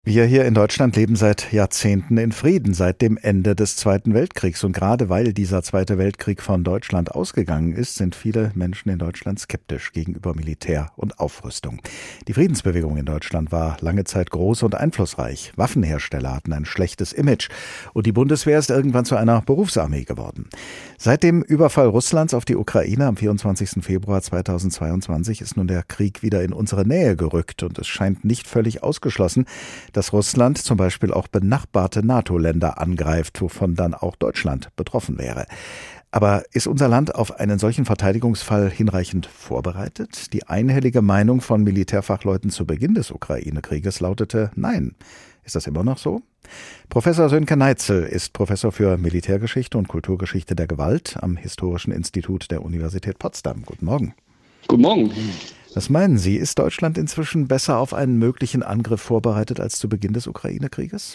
Wir hier in Deutschland leben seit Jahrzehnten in Frieden, seit dem Ende des Zweiten Weltkriegs. Und gerade weil dieser Zweite Weltkrieg von Deutschland ausgegangen ist, sind viele Menschen in Deutschland skeptisch gegenüber Militär und Aufrüstung. Die Friedensbewegung in Deutschland war lange Zeit groß und einflussreich. Waffenhersteller hatten ein schlechtes Image. Und die Bundeswehr ist irgendwann zu einer Berufsarmee geworden. Seit dem Überfall Russlands auf die Ukraine am 24. Februar 2022 ist nun der Krieg wieder in unsere Nähe gerückt. Und es scheint nicht völlig ausgeschlossen, dass Russland zum Beispiel auch benachbarte NATO-Länder angreift, wovon dann auch Deutschland betroffen wäre. Aber ist unser Land auf einen solchen Verteidigungsfall hinreichend vorbereitet? Die einhellige Meinung von Militärfachleuten zu Beginn des Ukraine-Krieges lautete Nein. Ist das immer noch so? Professor Sönke Neitzel ist Professor für Militärgeschichte und Kulturgeschichte der Gewalt am Historischen Institut der Universität Potsdam. Guten Morgen. Guten Morgen. Was meinen Sie, ist Deutschland inzwischen besser auf einen möglichen Angriff vorbereitet als zu Beginn des Ukraine-Krieges?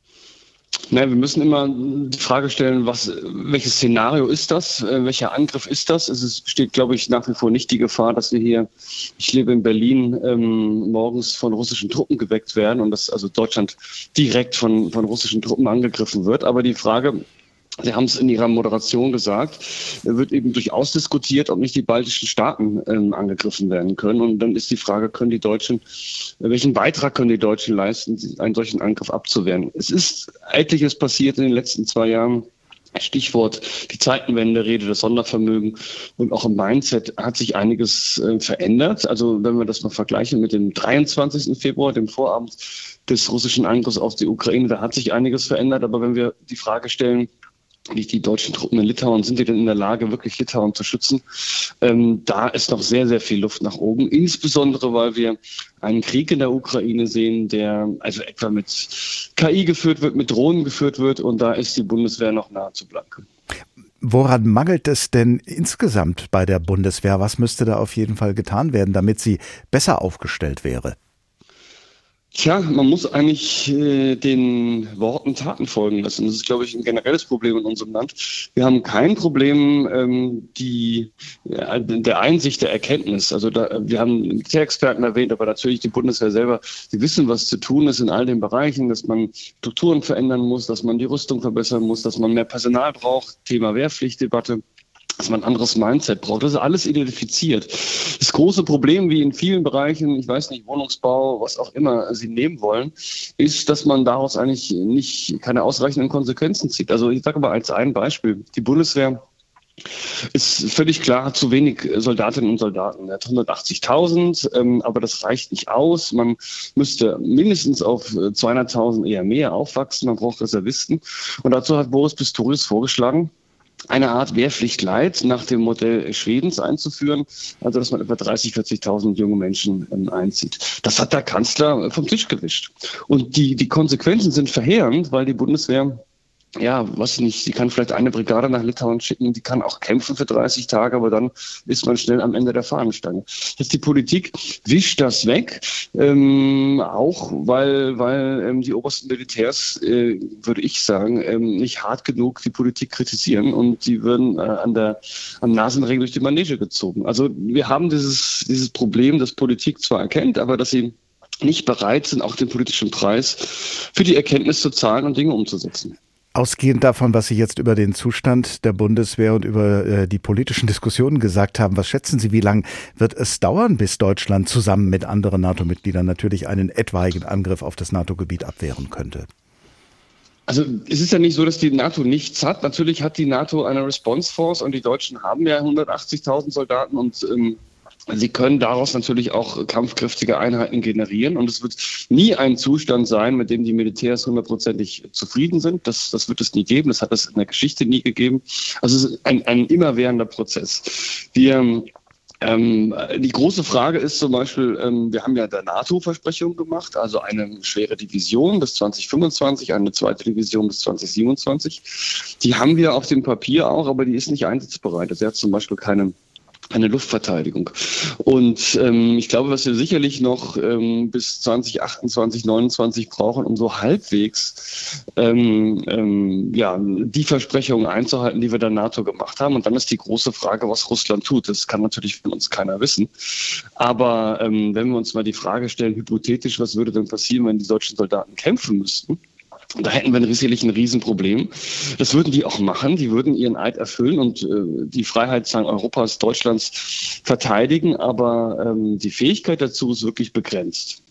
Wir müssen immer die Frage stellen, welches Szenario ist das? Welcher Angriff ist das? Es besteht, glaube ich, nach wie vor nicht die Gefahr, dass wir hier, ich lebe in Berlin, morgens von russischen Truppen geweckt werden und dass also Deutschland direkt von russischen Truppen angegriffen wird. Aber die Frage, Sie haben es in Ihrer Moderation gesagt, wird eben durchaus diskutiert, ob nicht die baltischen Staaten angegriffen werden können. Und dann ist die Frage, welchen Beitrag können die Deutschen leisten, einen solchen Angriff abzuwehren? Es ist etliches passiert in den letzten 2 Jahren. Stichwort die Zeitenwende, Rede des Sondervermögen und auch im Mindset hat sich einiges verändert. Also wenn wir das mal vergleichen mit dem 23. Februar, dem Vorabend des russischen Angriffs auf die Ukraine, da hat sich einiges verändert. Aber wenn wir die Frage stellen, wie die deutschen Truppen in Litauen, sind die denn in der Lage, wirklich Litauen zu schützen? Da ist noch sehr, sehr viel Luft nach oben. Insbesondere, weil wir einen Krieg in der Ukraine sehen, der also etwa mit KI geführt wird, mit Drohnen geführt wird. Und da ist die Bundeswehr noch nahezu blank. Woran mangelt es denn insgesamt bei der Bundeswehr? Was müsste da auf jeden Fall getan werden, damit sie besser aufgestellt wäre? Tja, man muss eigentlich den Worten Taten folgen lassen. Das ist, glaube ich, ein generelles Problem in unserem Land. Wir haben kein Problem der Einsicht, der Erkenntnis. Also wir haben Militärexperten erwähnt, aber natürlich die Bundeswehr selber, die wissen, was zu tun ist in all den Bereichen, dass man Strukturen verändern muss, dass man die Rüstung verbessern muss, dass man mehr Personal braucht, Thema Wehrpflichtdebatte, dass man ein anderes Mindset braucht. Das ist alles identifiziert. Das große Problem, wie in vielen Bereichen, ich weiß nicht, Wohnungsbau, was auch immer Sie nehmen wollen, ist, dass man daraus eigentlich keine ausreichenden Konsequenzen zieht. Also ich sage mal als ein Beispiel. Die Bundeswehr ist völlig klar, hat zu wenig Soldatinnen und Soldaten. Er hat 180.000, aber das reicht nicht aus. Man müsste mindestens auf 200.000 eher mehr aufwachsen. Man braucht Reservisten. Und dazu hat Boris Pistorius vorgeschlagen, eine Art Wehrpflicht Light nach dem Modell Schwedens einzuführen, also dass man etwa 30.000, 40.000 junge Menschen einzieht. Das hat der Kanzler vom Tisch gewischt. Und die Konsequenzen sind verheerend, weil die Bundeswehr, sie kann vielleicht eine Brigade nach Litauen schicken, die kann auch kämpfen für 30 Tage, aber dann ist man schnell am Ende der Fahnenstange. Jetzt die Politik wischt das weg, auch weil die obersten Militärs, würde ich sagen, nicht hart genug die Politik kritisieren und die würden am Nasenring durch die Manege gezogen. Also wir haben dieses Problem, dass Politik zwar erkennt, aber dass sie nicht bereit sind, auch den politischen Preis für die Erkenntnis zu zahlen und Dinge umzusetzen. Ausgehend davon, was Sie jetzt über den Zustand der Bundeswehr und über die politischen Diskussionen gesagt haben, was schätzen Sie, wie lang wird es dauern, bis Deutschland zusammen mit anderen NATO-Mitgliedern natürlich einen etwaigen Angriff auf das NATO-Gebiet abwehren könnte? Also es ist ja nicht so, dass die NATO nichts hat. Natürlich hat die NATO eine Response Force und die Deutschen haben ja 180.000 Soldaten und sie können daraus natürlich auch kampfkräftige Einheiten generieren und es wird nie ein Zustand sein, mit dem die Militärs 100%ig zufrieden sind. Das wird es nie geben. Das hat es in der Geschichte nie gegeben. Also es ist ein immerwährender Prozess. Die große Frage ist zum Beispiel, wir haben ja der NATO Versprechungen gemacht, also eine schwere Division bis 2025, eine zweite Division bis 2027. Die haben wir auf dem Papier auch, aber die ist nicht einsatzbereit. Also sie hat zum Beispiel keine eine Luftverteidigung. Und ich glaube, was wir sicherlich noch bis 2028, 2029 brauchen, um so halbwegs die Versprechungen einzuhalten, die wir der NATO gemacht haben. Und dann ist die große Frage, was Russland tut. Das kann natürlich von uns keiner wissen. Aber wenn wir uns mal die Frage stellen, hypothetisch, was würde denn passieren, wenn die deutschen Soldaten kämpfen müssten? Da hätten wir sicherlich ein Riesenproblem. Das würden die auch machen. Die würden ihren Eid erfüllen und die Freiheit Europas, Deutschlands verteidigen. Aber die Fähigkeit dazu ist wirklich begrenzt.